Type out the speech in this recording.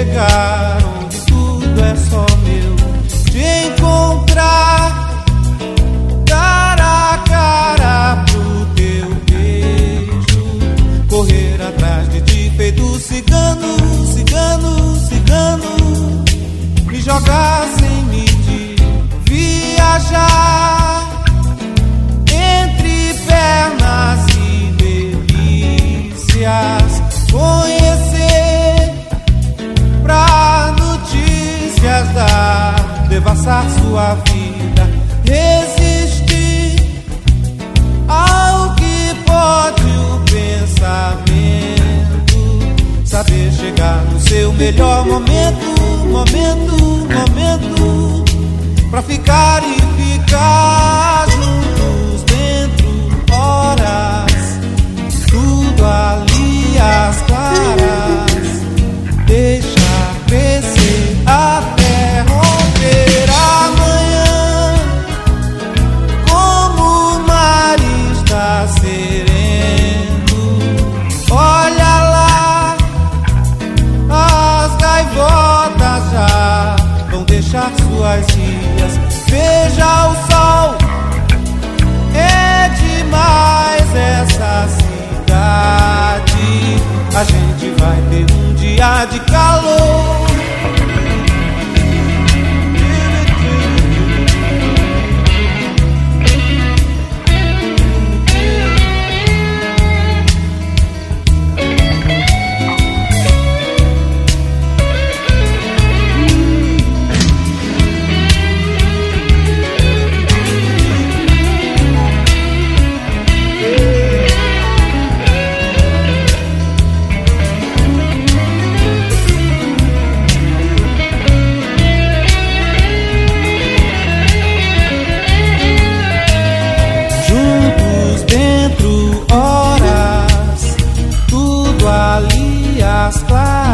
chegar onde tudo é só meu, te encontrar cara a cara pro teu beijo, correr atrás de ti feito cigano, cigano, cigano, me jogar sem medir, viajar entre pernas e delícias, conhecer pra notícias dar, devassar sua vida, resistir ao que pode o pensamento, saber chegar no seu melhor momento, momento, momento, pra ficar e ficar juntos dentro, horas, tudo ali às claras, deixar crescer até romper amanhã, como o mar está sereno, olha lá, as gaivotas já vão deixar suas ilhas, veja o sol, é demais essa cidade, a gente vai ter um dia de calor. Horas, tudo ali às claras.